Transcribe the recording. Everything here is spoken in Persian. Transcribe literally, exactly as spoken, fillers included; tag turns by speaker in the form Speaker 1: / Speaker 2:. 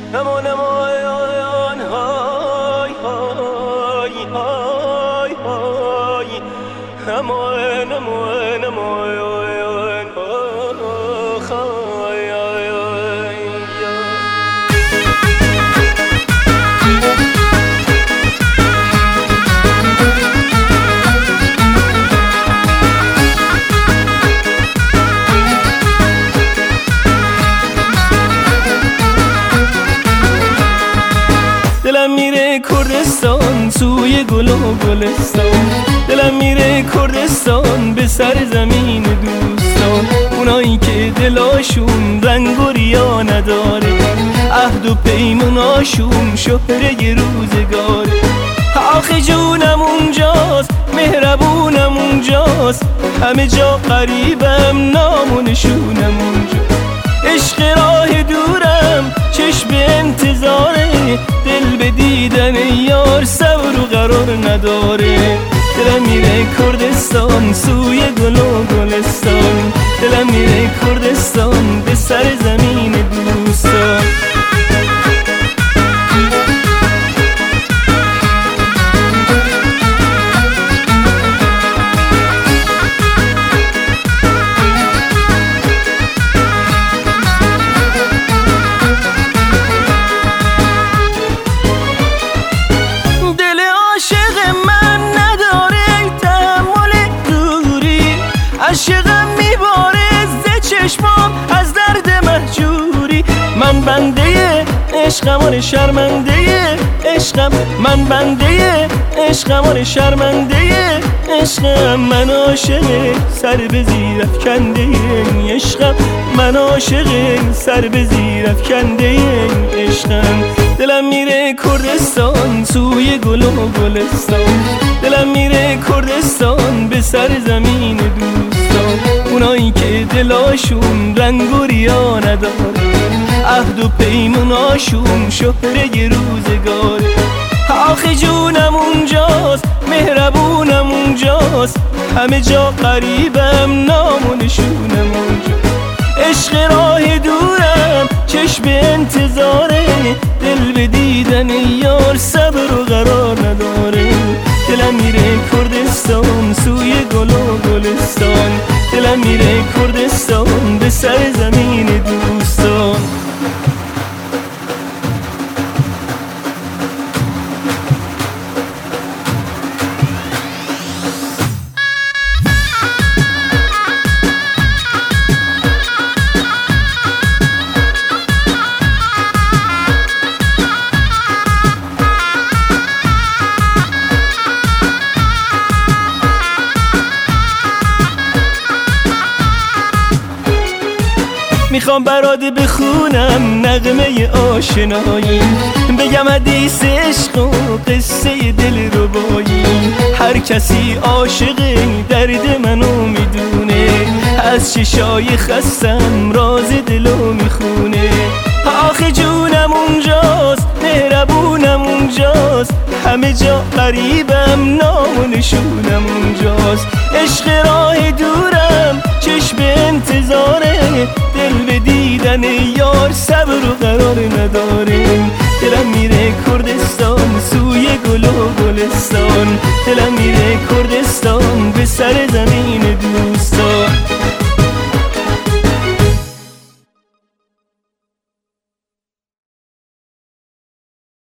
Speaker 1: امان امان های های های های امان امان امان دلم میره کردستان سوی گل و گلستان، دلم میره کردستان به سر زمین دوستان، اونایی که دلاشون رنگ و ریا نداره، عهد و پیموناشون شهره روزگاره. آخه جونم اونجاست، مهربونم اونجاست، همه جا قریبم، نام و نشونم اونجاست. عشق راه دورم، چشم انتظاره، دل به دیدن یار صبر و قرار نداره. دلم میره کردستان سوی گل و گلستان، دلم میره کردستان به سر زمین دوستان. عشقم میباره ز چشمام از درد مهجوری، من بنده عشقم آن شرمنده عشقم، من بنده عشقم آن شرمنده عشقم، من عاشق سر به زیر افکنده عشقم، من عاشق سر به زیر افکنده عشقم. دلم میره کردستان سوی گل و گلستان، دلم میره کردستان به سر زمین دوستان، اونایی که دلاشون رنگ و ریا نداره، عهد و پیموناشون شهره روزگاره. آخه جونم اونجاست، مهربونم اونجاست، همه جا قریبم، نام و نشونم اونجاست. عشق راه دورم، چشم انتظاره، دل به دیدن یار صبر و قرار نداره. دلم میره کردستان سوی گل و گلستان، دلم میره کردستان به سر زمین دوستان. میخوام برات بخونم نغمه آشنایی، بگم حدیث عشق و قصه دل ربایی. هر کسی عاشق درد منو میدونه، از چشای خستم راز دلو میخونه. آخه جونم اونجاست، مهربونم اونجاست، همه جا قریبم، نام و نشونم اونجاست. عشق راه دورم، چشم انتظاره، دل به دیدن یار صبر و قرار نداره. دلم میره کردستان سوی گل و گلستان، دلم میره کردستان به سر زمین